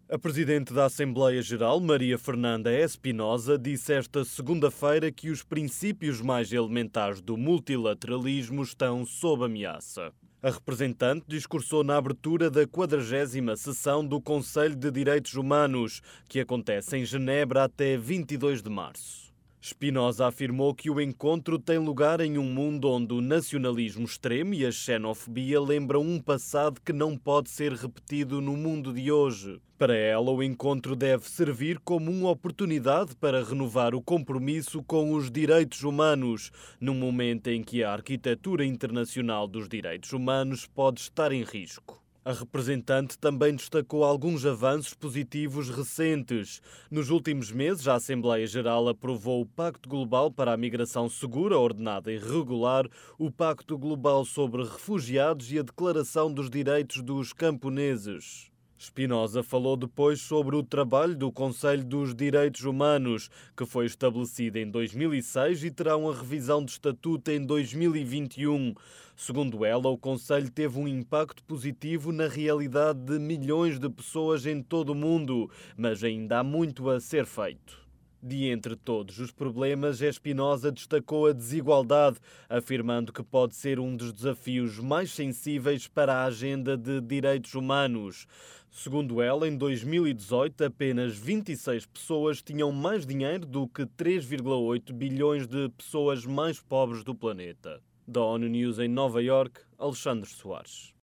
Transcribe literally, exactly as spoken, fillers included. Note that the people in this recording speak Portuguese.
A Presidente da Assembleia Geral, Maria Fernanda Espinosa, disse esta segunda-feira que os princípios mais elementares do multilateralismo estão sob ameaça. A representante discursou na abertura da quadragésima sessão do Conselho de Direitos Humanos, que acontece em Genebra até vinte e dois de março. Espinosa afirmou que o encontro tem lugar em um mundo onde o nacionalismo extremo e a xenofobia lembram um passado que não pode ser repetido no mundo de hoje. Para ela, o encontro deve servir como uma oportunidade para renovar o compromisso com os direitos humanos, num momento em que a arquitetura internacional dos direitos humanos pode estar em risco. A representante também destacou alguns avanços positivos recentes. Nos últimos meses, a Assembleia Geral aprovou o Pacto Global para a Migração Segura, Ordenada e Regular, o Pacto Global sobre Refugiados e a Declaração dos Direitos dos Camponeses. Espinosa falou depois sobre o trabalho do Conselho dos Direitos Humanos, que foi estabelecido em dois mil e seis e terá uma revisão de estatuto em dois mil e vinte e um. Segundo ela, o Conselho teve um impacto positivo na realidade de milhões de pessoas em todo o mundo, mas ainda há muito a ser feito. De entre todos os problemas, Espinosa destacou a desigualdade, afirmando que pode ser um dos desafios mais sensíveis para a agenda de direitos humanos. Segundo ela, em dois mil e dezoito, apenas vinte e seis pessoas tinham mais dinheiro do que três vírgula oito bilhões de pessoas mais pobres do planeta. Da ONU News em Nova Iorque, Alexandre Soares.